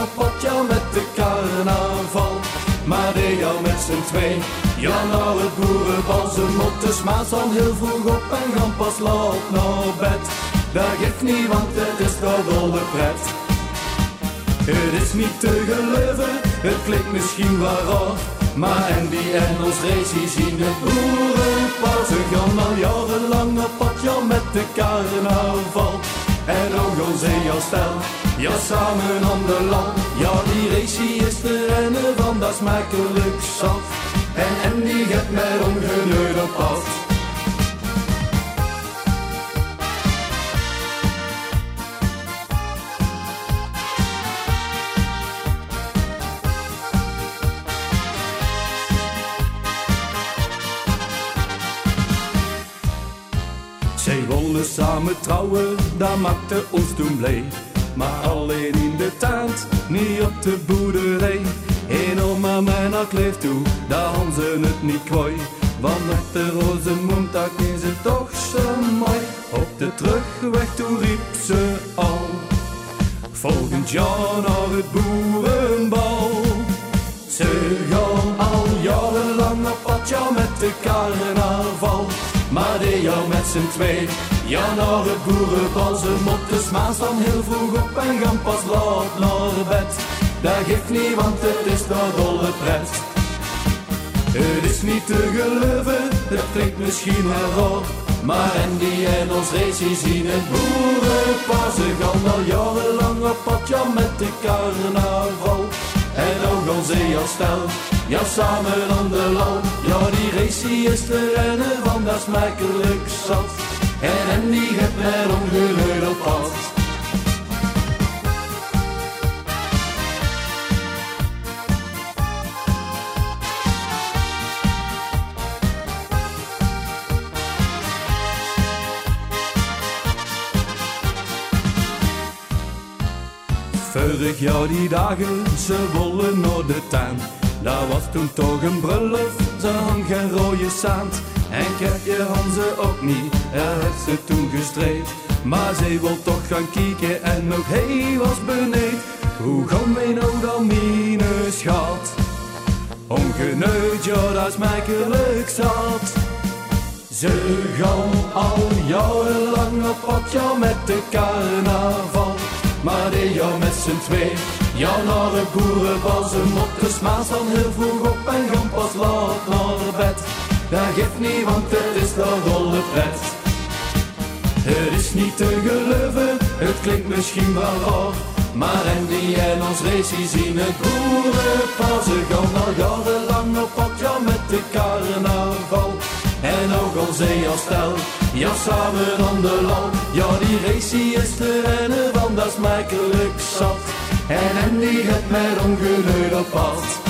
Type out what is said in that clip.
op pad, ja met de carnaval. Maar die jou met z'n twee, ja nou het boerenbal. Ze moeten smaas dan heel vroeg op en gaan pas laat naar bed. Dat geeft niet, want het is toch dolle pret. Het is niet te geloven, het klinkt misschien wel raar, maar Andy en ons Racy zien het boerenpaar. Ze gaan al jarenlang op pad, ja met de carnaval. En ook gaan ze jouw stel, ja samen aan de land. Ja die Racy is de renner van dat smakelijk zat. En Andy gaat met ongeneud op pad. Zij wilden samen trouwen, dat maakte ons toen blij. Maar alleen in de tent, niet op de boerderij. En oma mij naar kleef toe, daar hadden ze het niet kwijt. Want op de roze mondtak is het toch zo mooi. Op de terugweg toe riep ze al, volgend jaar naar het boerenbal. Ze gaan al jarenlang op pad, ja met de carnaval. Maar die jou met z'n twee, ja naar het boerenbal. Ze moeten smaas dan heel vroeg op en gaan pas laat naar bed. Dat geeft niet, want het is toch dolle pret. Het is niet te geloven, het klinkt misschien wel raar, maar Andy en ons Racy zien het boerenpaar. Ze gaan al jarenlang op pad, ja met de carnaval. En ook gaan ze al stel, ja samen aan de lal. Ja die Racy is de renner van dat smakelijk zat. En Andy gaat met ongeneud op pad. Vorig jaar die dagen, ze willen naar de tuin. Dat was toen toch een bruiloft, ze hadden geen rode zand. En kerkje hadden ze ook niet, er heeft ze toen gestreed. Maar zij wil toch gaan kijken en ook hij was benieuwd. Hoe gaan wij nou dan mine schat? Ongeneud, ja dat is makkelijk zat. Ze gaan al jarenlang op pad, ja met de carnaval. Maar die jou met z'n twee, ja naar het boerenbal. Ze moeten smaas dan heel vroeg op en gaan pas laat naar bed. Dat geeft niet, want het is toch dolle pret. Het is niet te geloven, het klinkt misschien wel raar, maar Andy en ons Racy zien het boerenpaar. Ze gaan al jarenlang op pad, ja met de carnaval. En ook al ze al stel, ja samen aan de lal. Ja die Racy is de renner van dat smakelijk zat. En Andy gaat met ongeneud op pad.